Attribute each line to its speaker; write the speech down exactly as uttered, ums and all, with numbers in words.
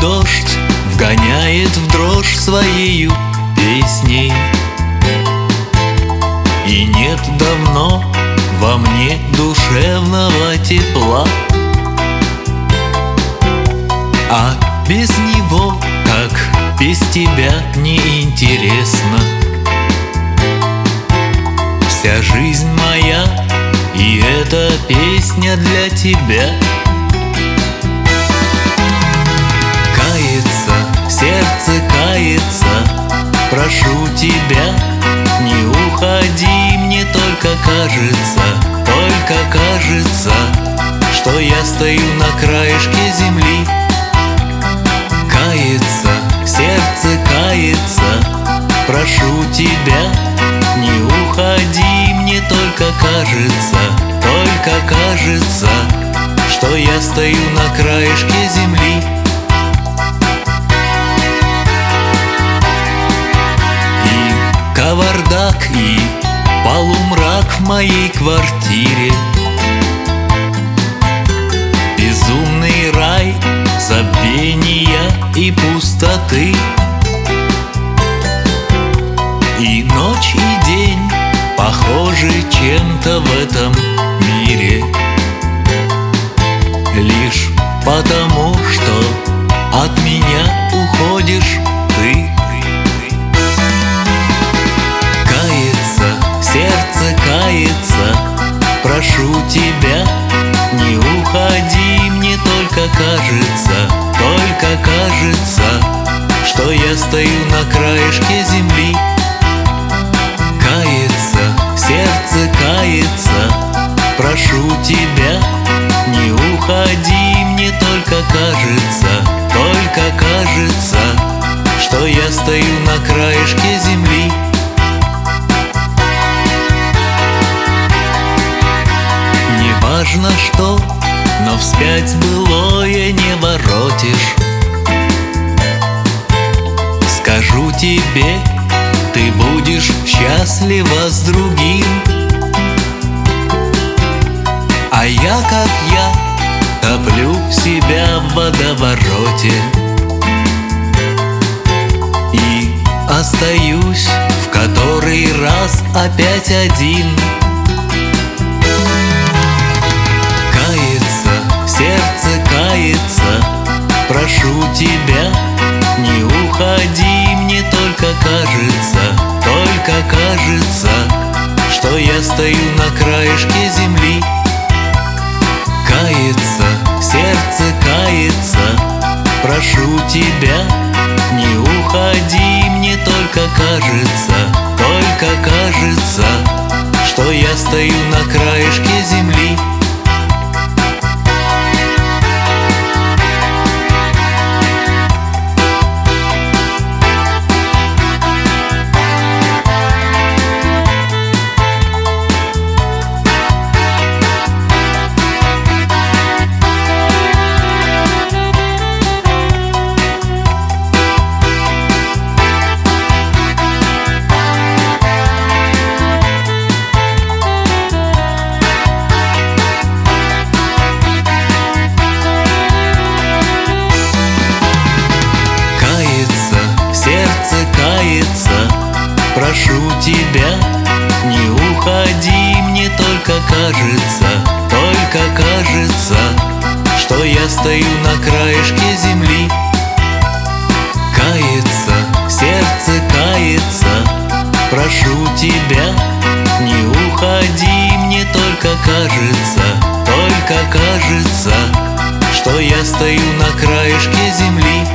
Speaker 1: дождь вгоняет в дрожь своею песней. И нет давно во мне душевного тепла, а без него, как без тебя, неинтересно. Вся жизнь моя, и эта песня для тебя. Кается, сердце кается, прошу тебя, не уходи, мне только кажется, только кажется, что я стою на краешке земли. Кается, сердце кается, прошу тебя, не уходи, мне только кажется, только кажется, что я стою на краешке земли. И кавардак, и полумрак в моей квартире, безумный рай забвения и пустоты. И ночь, и день похожи чем-то в этом мире, лишь потому, что от меня уходишь ты. Кается, сердце кается, прошу тебя, не уходи, мне только кажется, только кажется, что я стою на краешке земли. Кается, сердце кается, прошу тебя, не уходи, мне только кажется, только кажется, что я стою на краешке земли. Неважно что, но вспять былое не воротишь. Скажу тебе, ты будешь счастлива с другим, а я, как я, топлю себя в водовороте и остаюсь в который раз опять один. Кается, сердце кается, прошу тебя, не уходи, мне только кажется, только кажется, что я стою на краешке земли. Кается, сердце кается, прошу тебя, не уходи, мне только кажется, только кажется, что я стою на краешке земли. Прошу тебя, не уходи, мне только кажется, только кажется, что я стою на краешке земли. Кается, сердце кается, прошу тебя, не уходи, мне только кажется, только кажется, что я стою на краешке земли.